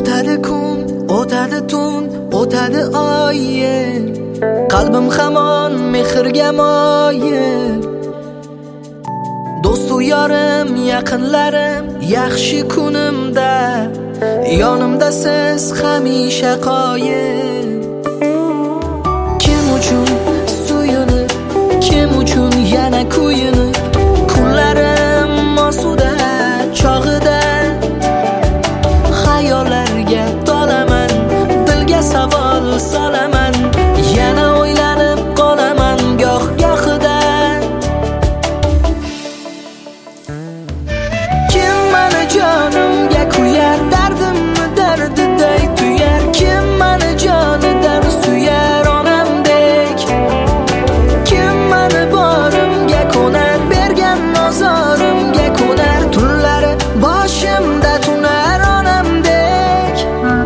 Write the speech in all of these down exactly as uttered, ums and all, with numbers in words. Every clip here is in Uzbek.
o'tadi kun, o'tadi tun, o'tadi oy, qalbim hamon mehrga moyil. Do'stu yorim, yaqinlarim, yaxshi kunimda yonimda siz hamisha qoyil. Kim uchun suyunib, kim uchun yana kuyunib, kunlarim osuda chog'ida xayollarga tolaman, dilga savol solaman, yana o'ylanib qolaman goh-gohida. Kim mani jonimga kuyar, dardimni dardiday tuyar, kim mani jonidan suyar onamdek, kim mani borimga ko'nar, bergan nozorimga ko'nar, tunlari boshimda tunar onamdek.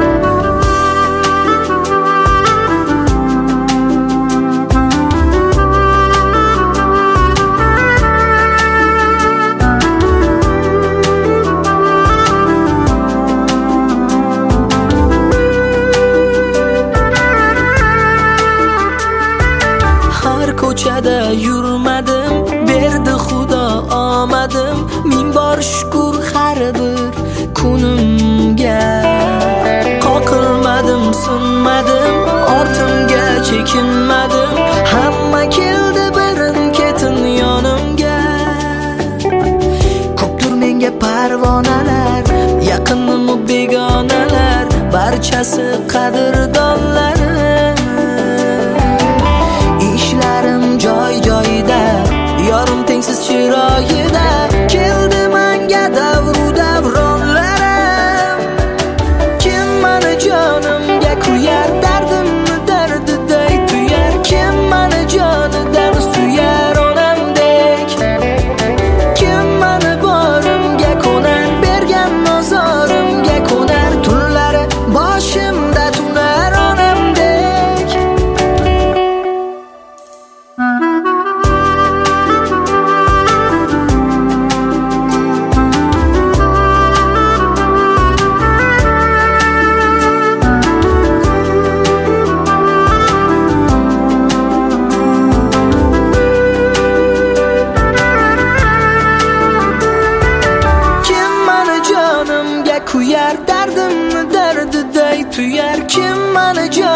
Har ko'chada yurmadim, berdi Xudo omadim, ming bor shukr har bir kunimga. Qoqilmadim, sinmadim, ortimga chekinmadim, hamma keldi birin ketin yonimga. Ko'pdir menga parvonalar, yaqinmi begonalar, barchasi qadrdonlarim. Ishlarim joy-joyida, yorim tengsiz chiroyida, keldi menga davru davronlarim. Kim mani jonimga kuyar, dardimni dardiday tuyar, kim mani jonidan suyar onamdek, kim mani borimga ko'nar, bergan nozorimga ko'nar, tunlari boshimda tunar onamdek. Kuyar, dardimni dardiday tuyar, kim mani